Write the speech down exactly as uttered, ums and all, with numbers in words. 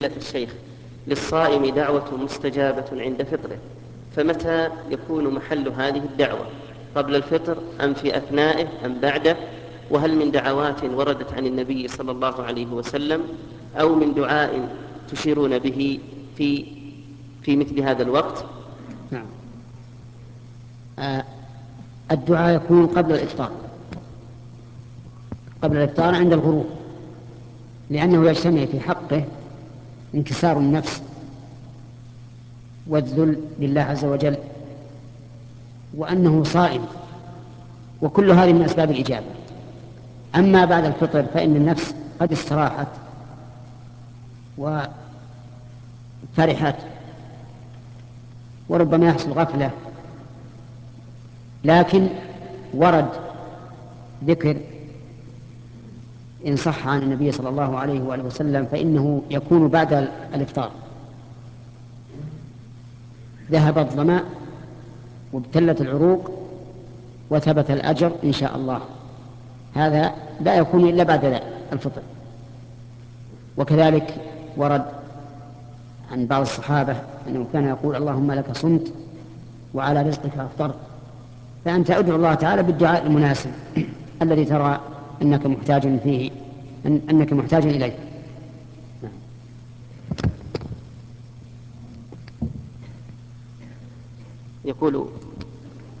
الشيخ للصائم دعوة مستجابة عند فطره، فمتى يكون محل هذه الدعوة؟ قبل الفطر أم في أثنائه أم بعده؟ وهل من دعوات وردت عن النبي صلى الله عليه وسلم أو من دعاء تشيرون به في في مثل هذا الوقت؟ نعم. آه الدعاء يكون قبل الإفطار قبل الإفطار عند الغروب، لأنه يجتمع في حقه انكسار النفس والذل لله عز وجل، وأنه صائم، وكل هذه من أسباب الإجابة. أما بعد الفطر فإن النفس قد استراحت وفرحت، وربما يحصل غفلة، لكن ورد ذكر إن صح عن النبي صلى الله عليه وآله وسلم فإنه يكون بعد الإفطار: ذهب الظمأ وابتلت العروق وثبت الأجر إن شاء الله. هذا لا يكون إلا بعد الفطر. وكذلك ورد عن بعض الصحابة أنه كان يقول: اللهم لك صمت وعلى رزقك أفطرت. فأنت أدعو الله تعالى بالدعاء المناسب الذي ترى أنك محتاج فيه أن أنك محتاج إليه. يقول